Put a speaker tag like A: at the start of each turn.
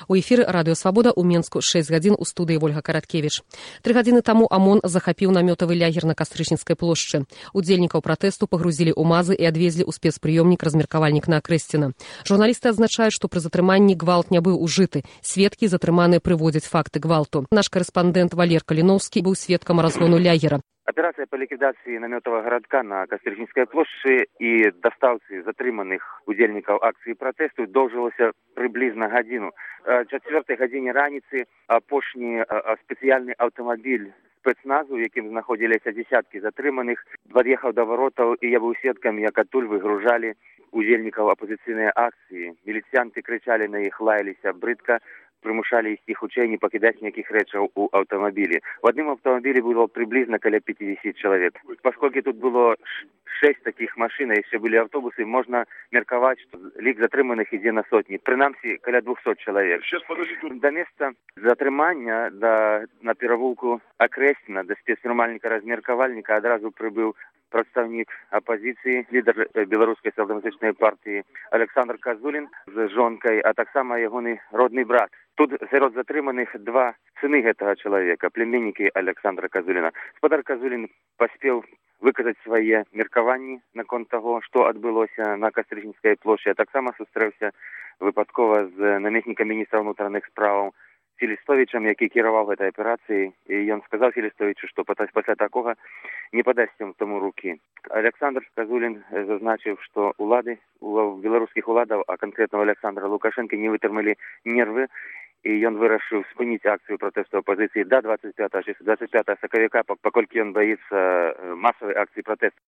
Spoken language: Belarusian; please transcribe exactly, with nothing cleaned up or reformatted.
A: У эфіры радыё Свабода ў Менску шэсць гадзін у студыі Вольга Караткевіч. Тры гадзіны таму ОМОН захапіў намётавы лягер на Кастрычніцкай плошчы. Удзельнікаў пратэсту пагрузілі ў мазы і адвезлі ў спецпрыёмнік-размеркавальнік на Акрэсціна. Журналісты адзначаюць, што пры затрыманні гвалт не быў ужыты. Сведкі затрыманыя прыводзяць факты гвалту. Наш карэспандэнт Валер Каліноўскі быў сведкам разгону лягера.
B: Операция по ликвидации наметового городка на Кастрычніцкай площади и доставцы затрыманых удзельнікаў акции протесту доўжылася приблизно годину. О четвертой године раницы апошні специальный автомобиль спецназу, яким знаходзіліся десятки затрыманых, подъехал до воротаў, и я был сведком, як адтуль выгружали удзельнікаў оппозиционной акции. Милицианты кричали на іх, лаяліся брыдка, примушали ісці хутчэй, не пакідаць ніякіх рэчаў у аўтамабілі. В одном автомобиле было приблизно каля пятьдесят человек. Поскольку тут было шесть таких машин, а еще были автобусы, можно мерковать, что лік затрыманых ідзе на сотни. Принамсі, каля двухсот человек. До места затрымання, да, на перавулку Акрэсціна, до спецнармальніка размеркавальніка адразу прибыў прадстаўнік апозіцыі, лідар беларускай сацыял-дэмакратычнай партыі Александр Казулін з жонкай, а таксама ягоны родны брат. Тут сярод затрыманых два сыны гэтага чалавека, племяннікі Александра Казуліна. Гаспадар Казулін паспеў выказаць свае меркаванні наконт таго, што адбылося на Кастрычніцкай плошчы, а таксама сустрэўся выпадкова з намеснікам міністра ўнутраных спраў Філістовічам, які кіраваў гэтай аперацыяй, і ён сказаў Філістовічу, што пасля такога не падасць ім тому рукі. Александр Казулін зазначыў, што улады, у беларускіх уладаў, а канкрэтна у Александра Лукашенка, не вытрымалі нервы, і ён вырашыў спыніць акцыю пратэсту апозіцыі да двадцать пятого сакавіка, паколькі ён баіцца масавай акцыі пратэсту.